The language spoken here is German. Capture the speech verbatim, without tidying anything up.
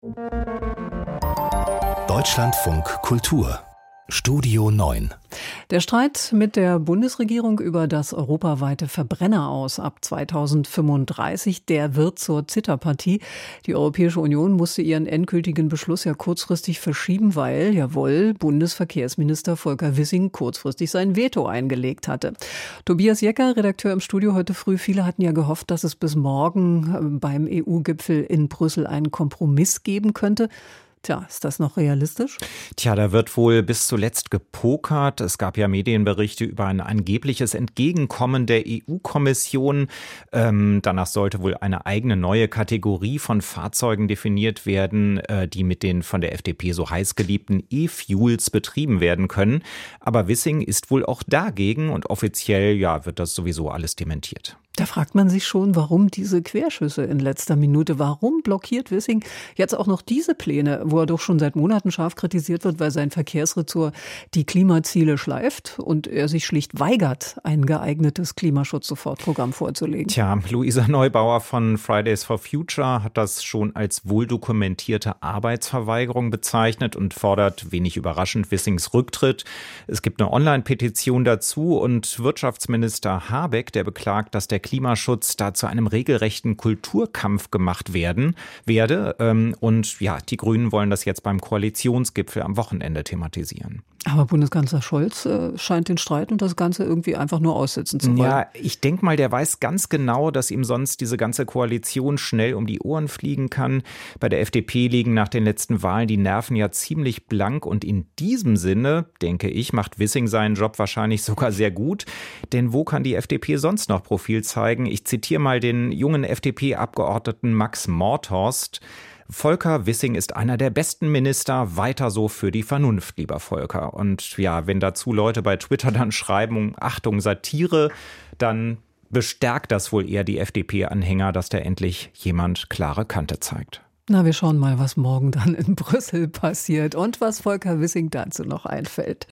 Deutschlandfunk Kultur Studio neun. Der Streit mit der Bundesregierung über das europaweite Verbrenneraus ab zweitausendfünfunddreißig, der wird zur Zitterpartie. Die Europäische Union musste ihren endgültigen Beschluss ja kurzfristig verschieben, weil, jawohl, Bundesverkehrsminister Volker Wissing kurzfristig sein Veto eingelegt hatte. Tobias Jecker, Redakteur im Studio heute früh. Viele hatten ja gehofft, dass es bis morgen beim E U-Gipfel in Brüssel einen Kompromiss geben könnte. Tja, ist das noch realistisch? Tja, da wird wohl bis zuletzt gepokert. Es gab ja Medienberichte über ein angebliches Entgegenkommen der E U-Kommission. Ähm, danach sollte wohl eine eigene neue Kategorie von Fahrzeugen definiert werden, äh, die mit den von der F D P so heiß geliebten E-Fuels betrieben werden können. Aber Wissing ist wohl auch dagegen und offiziell ja, wird das sowieso alles dementiert. Da fragt man sich schon, warum diese Querschüsse in letzter Minute? Warum blockiert Wissing jetzt auch noch diese Pläne, wo er doch schon seit Monaten scharf kritisiert wird, weil sein Verkehrsressort die Klimaziele schleift und er sich schlicht weigert, ein geeignetes Klimaschutz-Sofortprogramm vorzulegen? Tja, Luisa Neubauer von Fridays for Future hat das schon als wohldokumentierte Arbeitsverweigerung bezeichnet und fordert, wenig überraschend, Wissings Rücktritt. Es gibt eine Online-Petition dazu und Wirtschaftsminister Habeck, der beklagt, dass der Klimaschutz da zu einem regelrechten Kulturkampf gemacht werden werde. Und ja, die Grünen wollen das jetzt beim Koalitionsgipfel am Wochenende thematisieren. Aber Bundeskanzler Scholz äh, scheint den Streit und das Ganze irgendwie einfach nur aussitzen zu wollen. Ja, ich denke mal, der weiß ganz genau, dass ihm sonst diese ganze Koalition schnell um die Ohren fliegen kann. Bei der F D P liegen nach den letzten Wahlen die Nerven ja ziemlich blank und in diesem Sinne, denke ich, macht Wissing seinen Job wahrscheinlich sogar sehr gut. Denn wo kann die F D P sonst noch Profil zeigen? Ich zitiere mal den jungen F D P-Abgeordneten Max Mordhorst. Volker Wissing ist einer der besten Minister, weiter so für die Vernunft, lieber Volker. Und ja, wenn dazu Leute bei Twitter dann schreiben, Achtung, Satire, dann bestärkt das wohl eher die F D P-Anhänger, dass da endlich jemand klare Kante zeigt. Na, wir schauen mal, was morgen dann in Brüssel passiert und was Volker Wissing dazu noch einfällt.